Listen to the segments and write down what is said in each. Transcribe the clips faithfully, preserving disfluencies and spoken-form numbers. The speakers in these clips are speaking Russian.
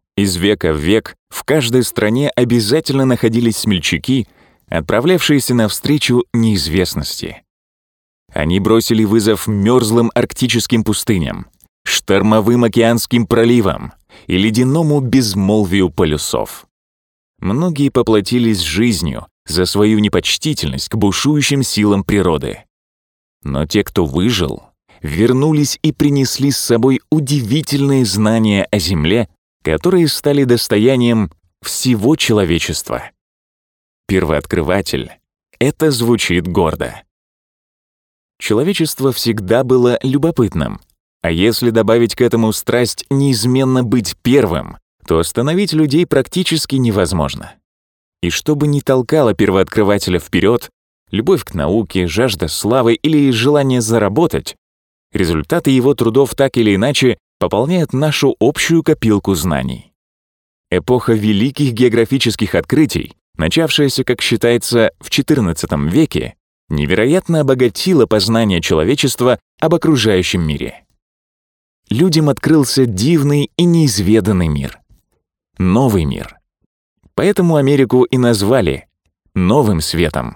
Из века в век в каждой стране обязательно находились смельчаки, отправлявшиеся навстречу неизвестности. Они бросили вызов мерзлым арктическим пустыням, штормовым океанским проливам и ледяному безмолвию полюсов. Многие поплатились жизнью за свою непочтительность к бушующим силам природы. Но те, кто выжил, вернулись и принесли с собой удивительные знания о Земле, которые стали достоянием всего человечества. Первооткрыватель — это звучит гордо. Человечество всегда было любопытным, а если добавить к этому страсть неизменно быть первым, то остановить людей практически невозможно. И что бы ни толкало первооткрывателя вперед, любовь к науке, жажда славы или желание заработать, результаты его трудов так или иначе пополняют нашу общую копилку знаний. Эпоха великих географических открытий, начавшаяся, как считается, в четырнадцатом веке, невероятно обогатила познание человечества об окружающем мире. Людям открылся дивный и неизведанный мир. Новый мир. Поэтому Америку и назвали «Новым светом».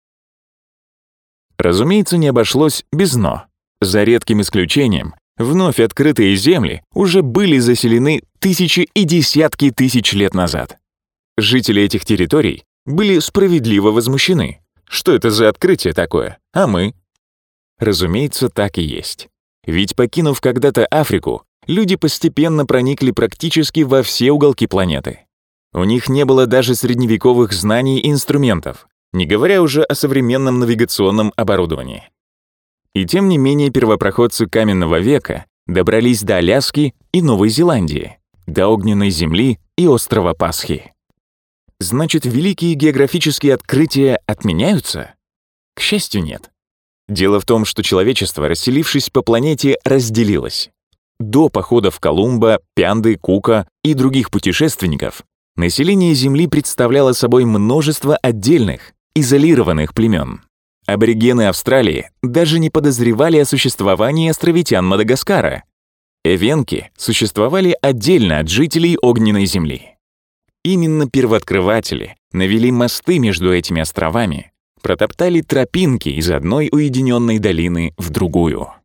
Разумеется, не обошлось без «но». За редким исключением, вновь открытые земли уже были заселены тысячи и десятки тысяч лет назад. Жители этих территорий были справедливо возмущены. Что это за открытие такое? А мы? Разумеется, так и есть. Ведь, покинув когда-то Африку, люди постепенно проникли практически во все уголки планеты. У них не было даже средневековых знаний и инструментов, не говоря уже о современном навигационном оборудовании. И тем не менее первопроходцы каменного века добрались до Аляски и Новой Зеландии, до огненной земли и острова Пасхи. Значит, великие географические открытия отменяются? К счастью, нет. Дело в том, что человечество, расселившись по планете, разделилось. До походов Колумба, Пянды, Кука и других путешественников население Земли представляло собой множество отдельных, изолированных племен. Аборигены Австралии даже не подозревали о существовании островитян Мадагаскара. Эвенки существовали отдельно от жителей огненной Земли. Именно первооткрыватели навели мосты между этими островами, протоптали тропинки из одной уединенной долины в другую.